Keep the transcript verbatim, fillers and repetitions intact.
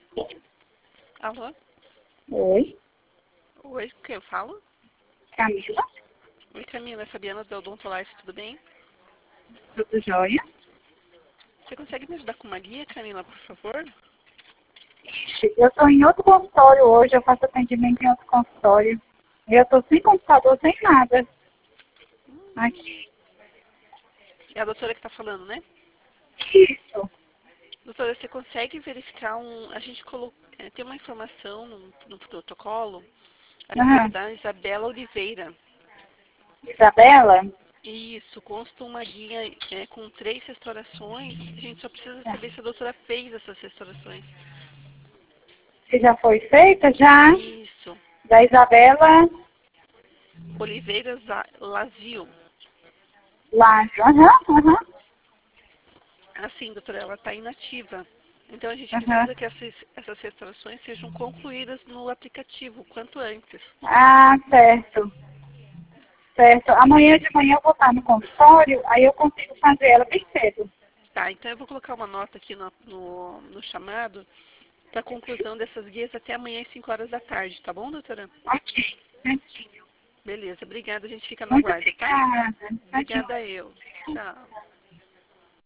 Alô? Oi, Oi, com quem eu falo? Camila, Oi, Camila, Fabiana do Odontolife, tudo bem? tudo jóia? Você consegue me ajudar com uma guia, Camila, por favor? Ixi, eu estou em outro consultório hoje, eu faço atendimento em outro consultório. E eu estou sem computador, sem nada. Aqui. É a doutora que está falando, né? Isso. Doutora, você consegue verificar um... A gente colocou... é, tem uma informação no, no protocolo a respeito Aham. da Isabela Oliveira. Isabela? Isso, consta uma guia é, com três restaurações. A gente só precisa É. saber se a doutora fez essas restaurações. Que já foi feita? Já. Isso. Da Isabela Oliveira Za- Lazio. Laje. Aham, aham, Assim, doutora, ela está inativa. Então a gente aham. precisa que essas, essas restaurações sejam concluídas no aplicativo, quanto antes. Ah, certo. Certo. Amanhã de manhã eu vou estar no consultório, aí eu consigo fazer ela bem cedo. Tá, então eu vou colocar uma nota aqui no, no, no chamado para conclusão dessas guias até amanhã às cinco horas da tarde, tá bom, doutora? Ok, certinho. Beleza, obrigada, a gente fica no Muito aguardo, tá? obrigada. Obrigada Tchau. eu. Tchau.